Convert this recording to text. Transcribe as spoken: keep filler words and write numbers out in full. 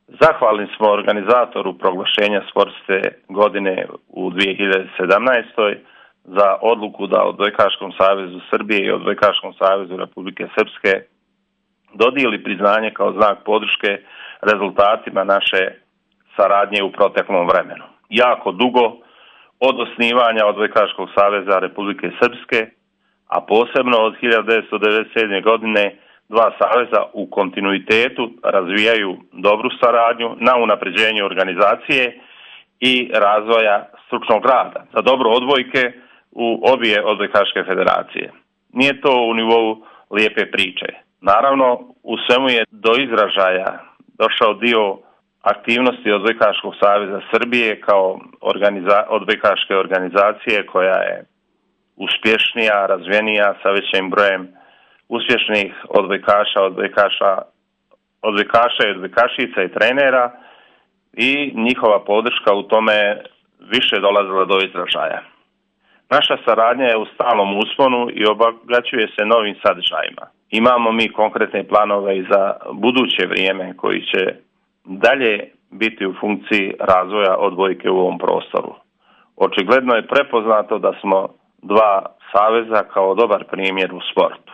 Zahvalni smo organizatoru proglašenja sportske godine u dvije hiljade sedamnaestoj za odluku da Odbojkaškom savezu Srbije i Odbojkaškom savezu Republike Srpske dodijeli priznanje kao znak podrške rezultatima naše saradnje u proteklom vremenu. Jako dugo od osnivanja Odbojkaškog saveza Republike Srpske, a posebno od hiljadu devetsto devedeset sedme. godine dva saveza u kontinuitetu razvijaju dobru saradnju na unapređenju organizacije i razvoja stručnog rada za dobro odbojke u obje odbojkaške federacije. Nije to u nivou lijepe priče. Naravno, u svemu je do izražaja došao dio aktivnosti Odbojkaškog saveza Srbije kao organiza- odbojkaške organizacije koja je uspješnija, razvijenija, sa većim brojem uspješnih odbojkaša, odbojkaša, odbojkaša i odbojkašica i trenera, i njihova podrška u tome više dolazila do izražaja. Naša saradnja je u stalnom usponu i obogaćuje se novim sadržajima. Imamo mi konkretne planove i za buduće vrijeme koji će dalje biti u funkciji razvoja odbojke u ovom prostoru. Očigledno je prepoznato da smo dva saveza kao dobar primjer u sportu.